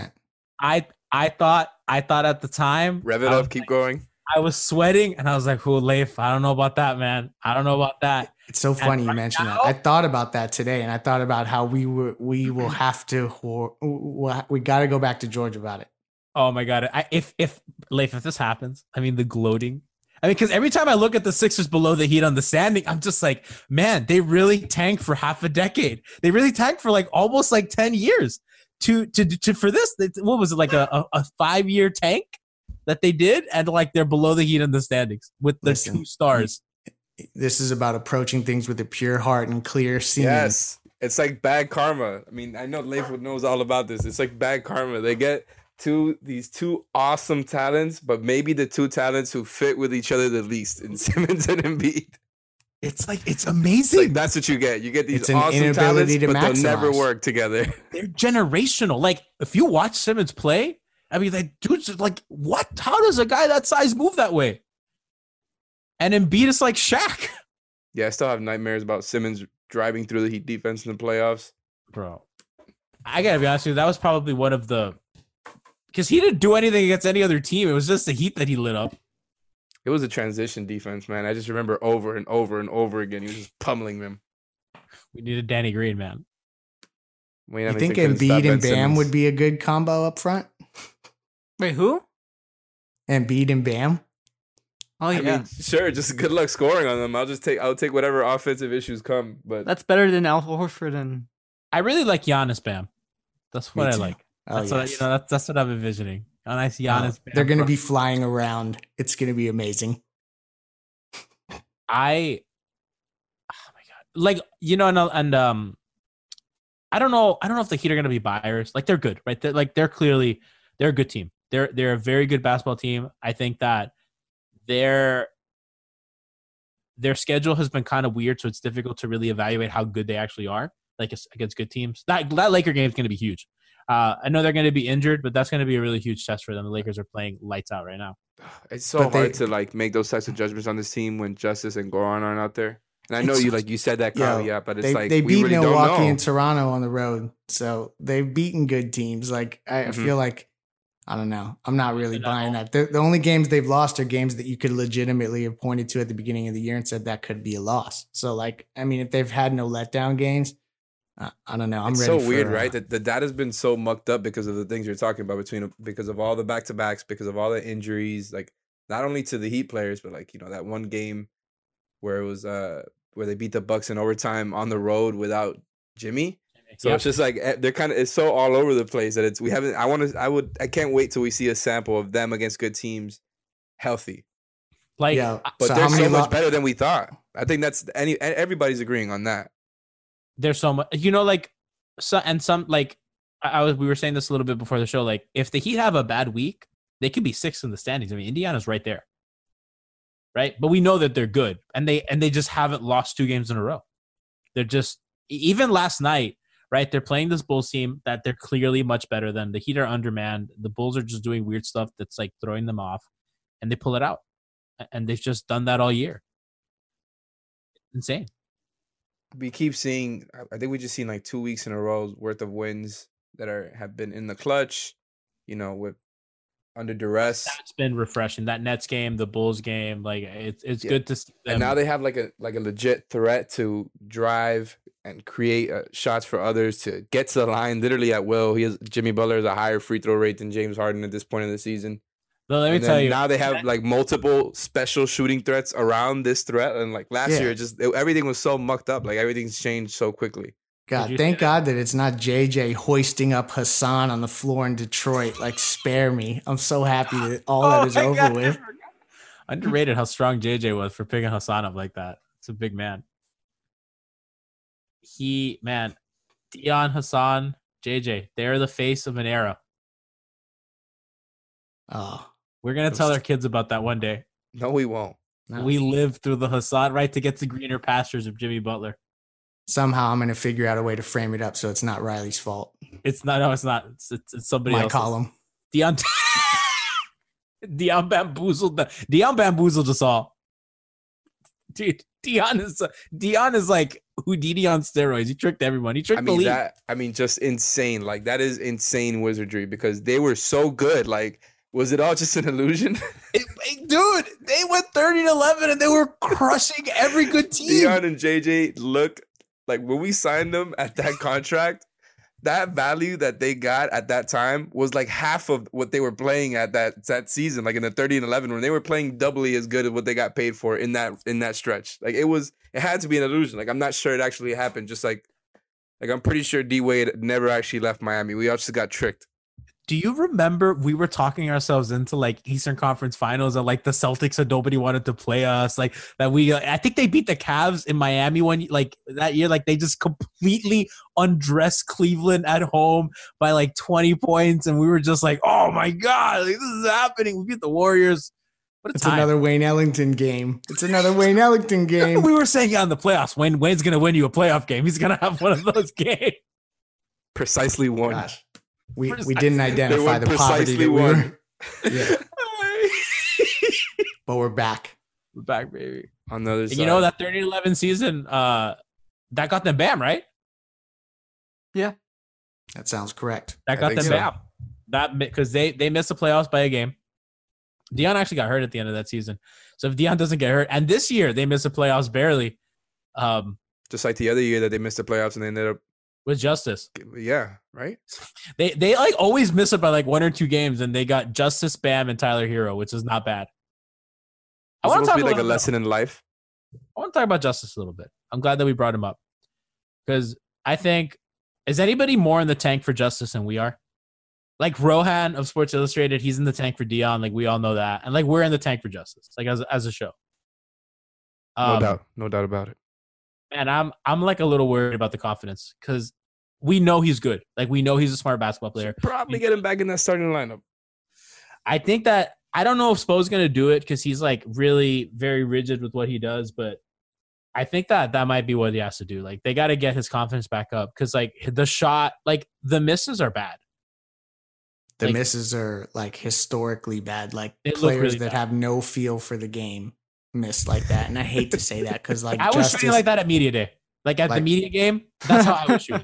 I thought at the time. Rev it up, keep going. I was sweating, and I was like, Leif, I don't know about that, man. I don't know about that. It's so funny you mentioned that. I thought about that today, and I thought about how we will have to, we got to go back to George about it. Oh my God. If Leif, if this happens, I mean, the gloating. I mean, because every time I look at the Sixers below the Heat on the standing, I'm just like, man, they really tanked for half a decade. They really tanked for like almost like 10 years to for this. What was it, like a 5-year tank that they did? And like they're below the Heat in the standings with the 2 stars. This is about approaching things with a pure heart and clear seeing. Yes. It's like bad karma. I mean, I know Leif knows all about this. It's like bad karma. They get these two awesome talents, but maybe the 2 talents who fit with each other the least in Simmons and Embiid. It's like, it's amazing. Like, that's what you get. You get these an awesome talents, to but maximize. they'll never work together. They're generational. Like, if you watch Simmons play, I mean, like, dude's like, what? How does a guy that size move that way? And Embiid is like Shaq. Yeah, I still have nightmares about Simmons driving through the Heat defense in the playoffs. Bro, I gotta be honest with you, that was probably one of the, because he didn't do anything against any other team. It was just the Heat that he lit up. It was a transition defense, man. I just remember over and over and over again, he was just pummeling them. We needed Danny Green, man. You think Embiid and Bam would be a good combo up front? Wait, who? Embiid and Bam. Oh yeah, I mean, sure. Just good luck scoring on them. I'll take whatever offensive issues come. But that's better than Al Horford and. I really like Giannis Bam. That's what I like. Oh, that's what that's what I'm envisioning. A nice Giannis. Bam. They're going to be flying around. It's going to be amazing. Oh my god! Like I don't know if the Heat are going to be buyers. Like they're good, right? They're a good team. They're a very good basketball team. I think that their schedule has been kind of weird, so it's difficult to really evaluate how good they actually are, like against good teams. That Laker game is going to be huge. I know they're going to be injured, but that's going to be a really huge test for them. The Lakers are playing lights out right now. It's so hard to like make those types of judgments on this team when Justice and Goran aren't out there. And I know you said that, Kyle, but it's they beat Milwaukee and Toronto on the road, so they've beaten good teams. Like I feel like, I don't know, I'm not really buying that. The only games they've lost are games that you could legitimately have pointed to at the beginning of the year and said that could be a loss. So like, I mean, if they've had no letdown games, I don't know. It's so weird, right? That the data's been so mucked up because of the things you're talking about because of all the back-to-backs, because of all the injuries, like not only to the Heat players, but like, that one game where it was where they beat the Bucks in overtime on the road without Jimmy. So It's just like it's so all over the place that I can't wait till we see a sample of them against good teams healthy. Like, but they're so much better than we thought. I think everybody's agreeing on that. There's so much, we were saying this a little bit before the show. Like, if the Heat have a bad week, they could be sixth in the standings. I mean, Indiana's right there, right? But we know that they're good, and they just haven't lost 2 games in a row. They're just, even last night, right? They're playing this Bulls team that they're clearly much better than. The Heat are undermanned. The Bulls are just doing weird stuff that's like throwing them off, and they pull it out. And they've just done that all year. Insane. We keep seeing, I think we just seen like 2 weeks in a row worth of wins that have been in the clutch, with under duress. That's been refreshing. That Nets game, the Bulls game, like it's good to see them. And now they have like a legit threat to drive and create shots for others, to get to the line literally at will. Jimmy Butler has a higher free throw rate than James Harden at this point in the season. But let me tell you, now they have like multiple special shooting threats around this threat, and like last year, everything was so mucked up. Like everything's changed so quickly. God, thank God that it's not JJ hoisting up Hassan on the floor in Detroit. Like, spare me. I'm so happy that all that is over with. Underrated how strong JJ was for picking Hassan up like that. It's a big man. Dion, Hassan, JJ, they're the face of an era. Oh. We're going to tell our kids about that one day. No, we won't. No. We lived through the Hassan, right, to get to greener pastures of Jimmy Butler. Somehow I'm going to figure out a way to frame it up so it's not Riley's fault. It's not. No, it's not. It's somebody else. My column. Dion bamboozled. Dion bamboozled us all. Dude, Dion is like Houdini on steroids. He tricked everyone. He tricked the league. Just insane. Like, that is insane wizardry because they were so good. Like, was it all just an illusion? Dude, they went 30-11 and they were crushing every good team. Dion and JJ look like when we signed them at that contract, that value that they got at that time was like half of what they were playing at that season, like in the 30-11, when they were playing doubly as good as what they got paid for in that stretch. Like it had to be an illusion. Like I'm not sure it actually happened. Just like I'm pretty sure D Wade never actually left Miami. We all just got tricked. Do you remember we were talking ourselves into like Eastern Conference Finals and like the Celtics and nobody wanted to play us? Like that I think they beat the Cavs in Miami that year. Like they just completely undressed Cleveland at home by like 20 points. And we were just like, oh my God, like, this is happening. We beat the Warriors. It's another Wayne Ellington game. We were saying in the playoffs, Wayne's going to win you a playoff game. He's going to have one of those games. Precisely one. Gosh. We didn't identify the poverty that we were. Yeah. But we're back. We're back, baby. On the other side. You know that 30-11 season, that got them Bam, right? Yeah, that sounds correct. That got them Bam. That because they missed the playoffs by a game. Dion actually got hurt at the end of that season. So if Dion doesn't get hurt, and this year they missed the playoffs barely. Just like the other year that they missed the playoffs and they ended up with Justice. Yeah, right? They like always miss it by like 1 or 2 games, and they got Justice, Bam, and Tyler Hero, which is not bad. I want to be like a lesson in life. I want to talk about Justice a little bit. I'm glad that we brought him up. Because I think, is anybody more in the tank for Justice than we are? Like Rohan of Sports Illustrated, he's in the tank for Dion. Like we all know that. And like we're in the tank for Justice, like as a show. No doubt about it. And I'm like a little worried about the confidence because we know he's good. Like we know he's a smart basketball player. Probably get him back in that starting lineup. I think that I don't know if Spo's going to do it because he's like really very rigid with what he does, but I think that might be what he has to do. Like they got to get his confidence back up because like the shot, like the misses are bad. The misses are like historically bad. Like players really that have no feel for the game miss like that. And I hate to say that because like I was shooting like that at media day. Like at the media game, that's how I was shooting.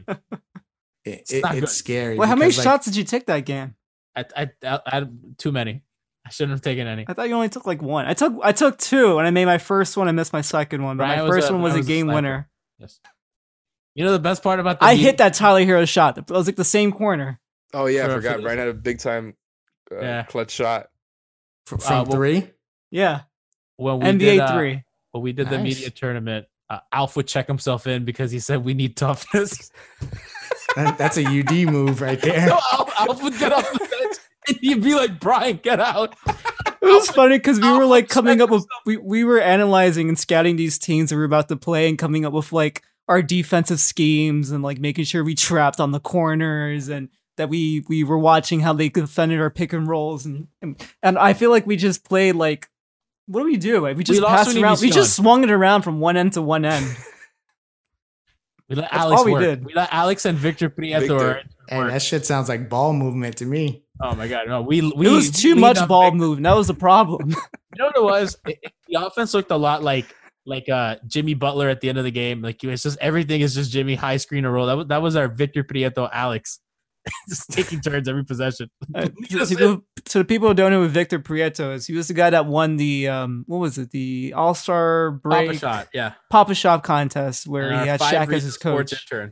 It's scary. Well, how many shots did you take that game? I too many. I shouldn't have taken any. I thought you only took like 1. I took 2, and I made my first one. I missed my second one, but my first one was a game winner. Yes. You know the best part about I hit that Tyler Hero shot. It was like the same corner. Oh yeah, I forgot. Brian had a big time clutch shot from 3. Yeah, when we NBA did, 3. When we did the media tournament, Alf would check himself in because he said we need toughness. That's a UD move right there. No, Alf would get off the bench and he'd be like, "Brian, get out." It was funny because we were like coming up with we were analyzing and scouting these teams that we were about to play and coming up with like our defensive schemes and like making sure we trapped on the corners and that we were watching how they defended our pick and rolls and I feel like we just played like, what do we do? We just passed around. We just swung it around from one end to one end. We let Alex work. We let Alex and Victor Prieto. And that shit sounds like ball movement to me. Oh my god, no! It was too much ball movement. That was the problem. You know what it was? The offense looked a lot like Jimmy Butler at the end of the game. Like it's just everything is just Jimmy high screen or roll. That was our Victor Prieto Alex. Just taking turns every possession. To the people who don't know who Victor Prieto is, he was the guy that won the what was it? The All-Star break Papa Shot, yeah. Papa Shop contest where he had Shaq as his coach. Intern.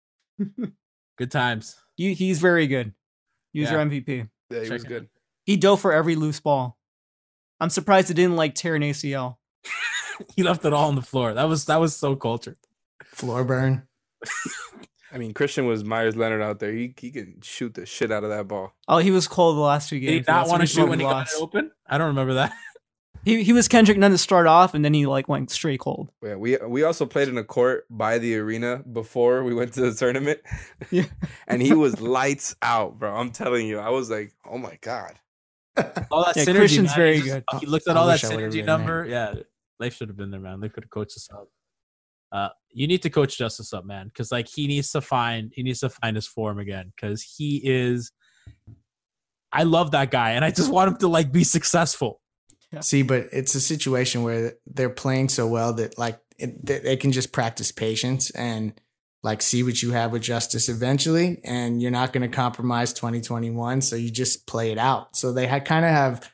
Good times. He's very good. He was your MVP. Yeah, he was good. He dove for every loose ball. I'm surprised it didn't like tear an ACL. He left it all on the floor. That was so cultured. Floor burn. I mean, Christian was Myers Leonard out there. He can shoot the shit out of that ball. Oh, he was cold the last 2 games. Did he not want to shoot when he got it open? I don't remember that. He was Kendrick Nunn to start off, and then he like went straight cold. Yeah, we also played in a court by the arena before we went to the tournament. Yeah. And he was lights out, bro. I'm telling you, I was like, oh my god. All that synergy, Christian's man. very good. He looked at all that synergy number. Yeah, they should have been there, man. They could have coached us up. You need to coach Justice up, man, because like he needs to find his form again, because he is. I love that guy, and I just want him to like be successful. Yeah. See, but it's a situation where they're playing so well that like they can just practice patience and like see what you have with Justice eventually, and you're not going to compromise 2021, so you just play it out. So they kind of have.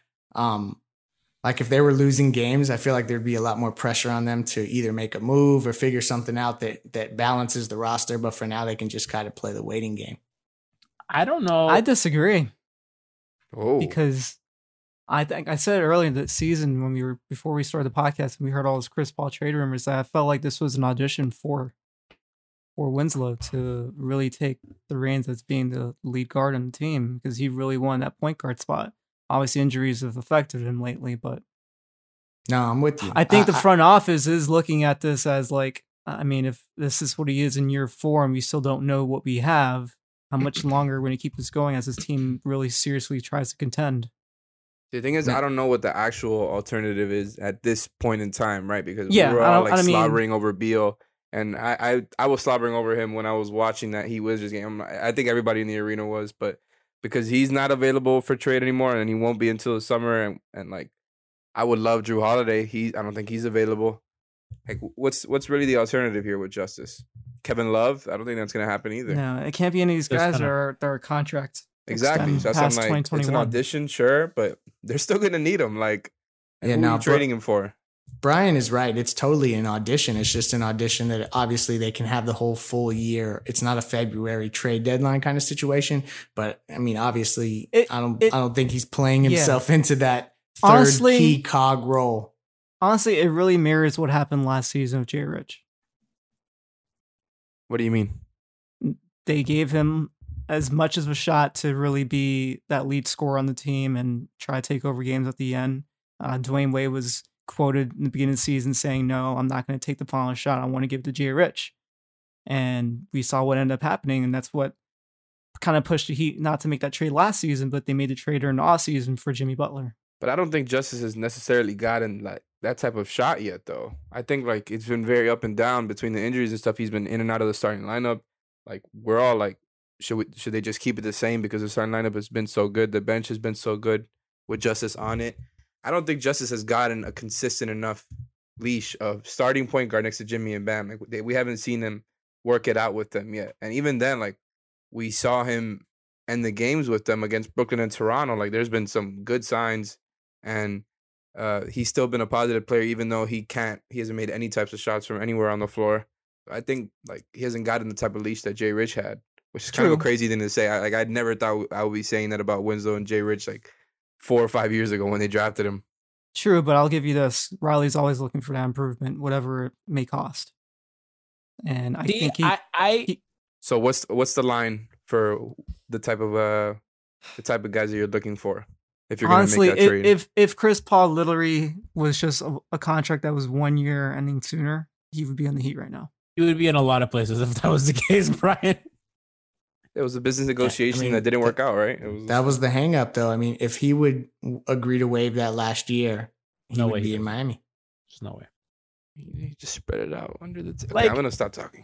Like if they were losing games, I feel like there'd be a lot more pressure on them to either make a move or figure something out that balances the roster. But for now, they can just kind of play the waiting game. I don't know. I disagree. Oh, because I think I said earlier in the season before we started the podcast and we heard all those Chris Paul trade rumors that I felt like this was an audition for Winslow to really take the reins as being the lead guard on the team because he really won that point guard spot. Obviously, injuries have affected him lately, but no, I'm with you. I think the front office is looking at this as like, I mean, if this is what he is in year 4 and we still don't know what we have, how much longer when he keep this going as his team really seriously tries to contend? The thing is, I don't know what the actual alternative is at this point in time, right? Because we were all like slobbering over Beal, and I was slobbering over him when I was watching that Heat Wizards game. I think everybody in the arena was, but because he's not available for trade anymore, and he won't be until the summer, and like I would love Drew Holiday. I don't think he's available. Like, what's really the alternative here with Justice? Kevin Love? I don't think that's going to happen either. No, it can't be any of these guys that are contracts. Exactly. So that's like, it's an audition, sure, but they're still going to need him. Like, who are you trading him for? Brian is right. It's totally an audition. It's just an audition that obviously they can have the whole full year. It's not a February trade deadline kind of situation. But I mean, obviously, I don't think he's playing himself into that third key cog role. Honestly, it really mirrors what happened last season with Jay Rich. What do you mean? They gave him as much of a shot to really be that lead scorer on the team and try to take over games at the end. Dwayne Wade was quoted in the beginning of the season saying, "No, I'm not going to take the final shot. I want to give it to Jay Rich." And we saw what ended up happening, and that's what kind of pushed the Heat not to make that trade last season, but they made the trade during the offseason for Jimmy Butler. But I don't think Justice has necessarily gotten like that type of shot yet, though. I think like it's been very up and down between the injuries and stuff. He's been in and out of the starting lineup. Like we're all like, should they just keep it the same because the starting lineup has been so good, the bench has been so good with Justice on it. I don't think Justice has gotten a consistent enough leash of starting point guard next to Jimmy and Bam. Like we haven't seen him work it out with them yet. And even then, like we saw him end the games with them against Brooklyn and Toronto. Like there's been some good signs, and he's still been a positive player, even though he hasn't made any types of shots from anywhere on the floor. I think like he hasn't gotten the type of leash that Jay Rich had, which is kind of a crazy thing to say. I'd never thought I would be saying that about Winslow and Jay Rich like 4 or 5 years ago when they drafted him. True, but I'll give you this. Riley's always looking for that improvement, whatever it may cost. And I think he So what's the line for the type of guys that you're looking for? If you're honestly, going to make that trade? if Chris Paul literally was just a contract that was 1 year ending sooner, he would be on the Heat right now. He would be in a lot of places if that was the case, Brian. It was a business negotiation that didn't work out, right? That was the hang up, though. I mean, if he would agree to waive that last year, he would be in Miami. There's no way. You just spread it out under the table. Like, Okay, I'm gonna stop talking.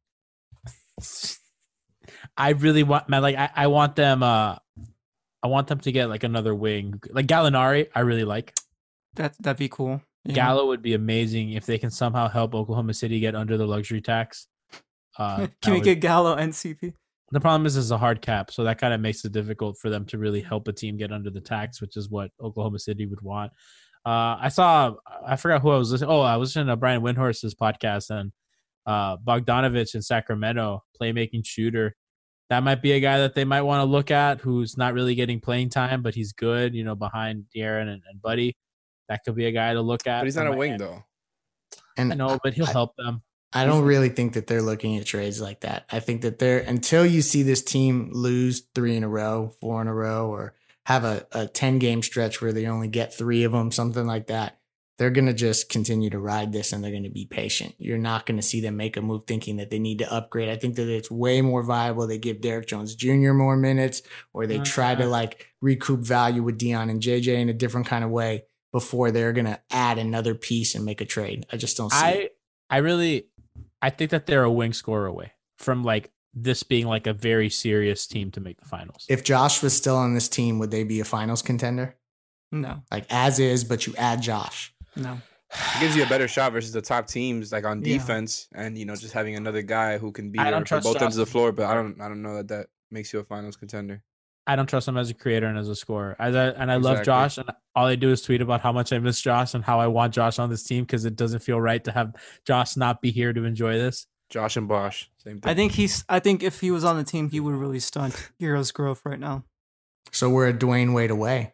I really want, man. Like, I want them. I want them to get like another wing, like Gallinari. I really like. That'd be cool. Yeah. Gallo would be amazing if they can somehow help Oklahoma City get under the luxury tax. Can we get Gallo and CP? The problem is it's a hard cap, so that kind of makes it difficult for them to really help a team get under the tax, which is what Oklahoma City would want. I forgot who I was listening. Oh, I was listening to Brian Windhorst's podcast, and Bogdanovich in Sacramento, playmaking shooter. That might be a guy that they might want to look at, who's not really getting playing time, but he's good, behind De'Aaron and Buddy. That could be a guy to look at. But he's not a wing, though. And I know, but he'll help them. I don't really think that they're looking at trades like that. I think that until you see this team lose 3 in a row, 4 in a row, or have a 10-game stretch where they only get 3 of them, something like that, they're going to just continue to ride this and they're going to be patient. You're not going to see them make a move thinking that they need to upgrade. I think that it's way more viable. They give Derek Jones Jr. more minutes, or they try to like recoup value with Dion and JJ in a different kind of way before they're going to add another piece and make a trade. I just don't see it. I think that they're a wing scorer away from like this being like a very serious team to make the finals. If Josh was still on this team, would they be a finals contender? No. Like as is, but you add Josh. No. It gives you a better shot versus the top teams, like on defense, and just having another guy who can be there for both ends of the floor. But I don't know that makes you a finals contender. I don't trust him as a creator and as a scorer. I love Josh, and all I do is tweet about how much I miss Josh and how I want Josh on this team because it doesn't feel right to have Josh not be here to enjoy this. Josh and Bosh, same thing. I think if he was on the team, he would really stunt Hero's growth right now. So we're a Dwayne Wade away.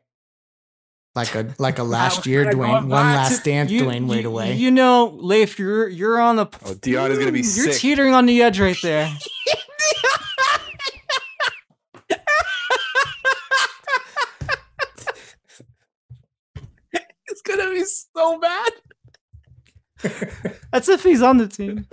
Like a last year Dwayne, one last dance Dwayne Wade away. Leif, you're on the. Oh, Dion is gonna be sick. You're teetering on the edge right there. It's gonna be so bad. That's if he's on the team.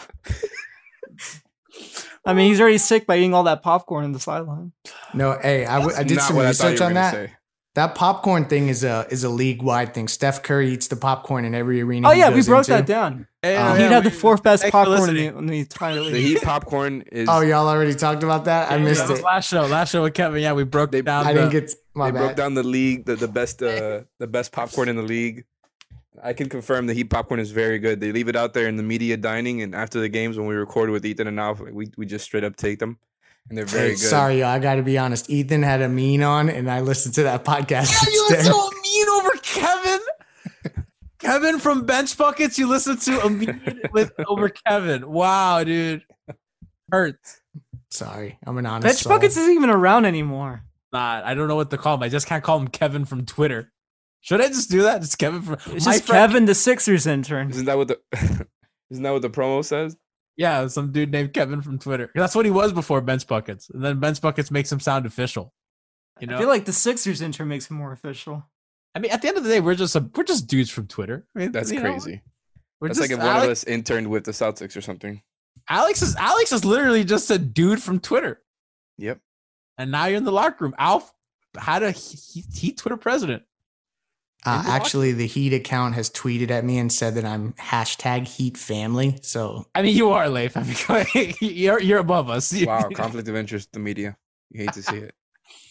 I mean, he's already sick by eating all that popcorn in the sideline. No, hey, I did some research on that. Say. That popcorn thing is a league-wide thing. Steph Curry eats the popcorn in every arena. Oh yeah, we broke that down. He'd have the 4th best popcorn in the entire league. The Heat popcorn is. Oh, y'all already talked about that? I missed it. Last show with Kevin. Yeah, we broke down. I didn't get. They broke down the league, the best popcorn in the league. I can confirm the Heat popcorn is very good. They leave it out there in the media dining, and after the games when we record with Ethan and Alf, we just straight up take them, and they're very good. Sorry, y'all, I got to be honest. Ethan had Amin on, and I listened to that podcast. Yeah, you listen to Amin over Kevin. Kevin from Bench Buckets, you listen to Amin over Kevin. Wow, dude, hurts. Sorry, I'm an honest. Bench Buckets isn't even around anymore. Not. I don't know what to call him. I just can't call him Kevin from Twitter. Should I just do that? It's Kevin from. It's just Kevin, the Sixers intern. Isn't that what the promo says? Yeah, some dude named Kevin from Twitter. That's what he was before Bench Buckets, and then Bench Buckets makes him sound official. You know, I feel like the Sixers intern makes him more official. I mean, at the end of the day, we're just dudes from Twitter. I mean, that's crazy. That's like if one of us interned with the Celtics or something. Alex is literally just a dude from Twitter. Yep. And now you're in the locker room. Alf had a Heat Twitter president. Actually, the Heat account has tweeted at me and said that I'm #HeatFamily. So I mean, you are, Leif. I mean, you're above us. Wow, conflict of interest. The media. You hate to see it.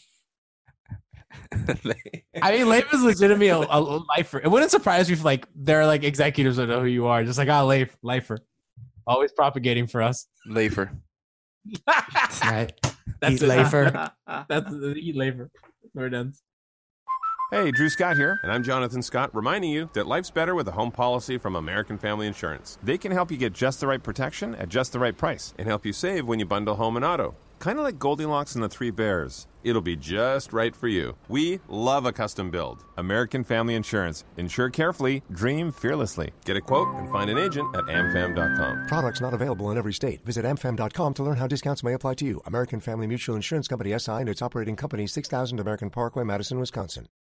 I mean, Leif is legitimately a lifer. It wouldn't surprise me if like there are like executives that know who you are. Just like, lifer, always propagating for us. Leifer. Right. That's Heat Leifer. That's the Heat Leifer. Where it ends. Hey, Drew Scott here, and I'm Jonathan Scott, reminding you that life's better with a home policy from American Family Insurance. They can help you get just the right protection at just the right price and help you save when you bundle home and auto. Kind of like Goldilocks and the Three Bears. It'll be just right for you. We love a custom build. American Family Insurance. Insure carefully, dream fearlessly. Get a quote and find an agent at amfam.com. Products not available in every state. Visit amfam.com to learn how discounts may apply to you. American Family Mutual Insurance Company, SI, and its operating company, 6000 American Parkway, Madison, Wisconsin.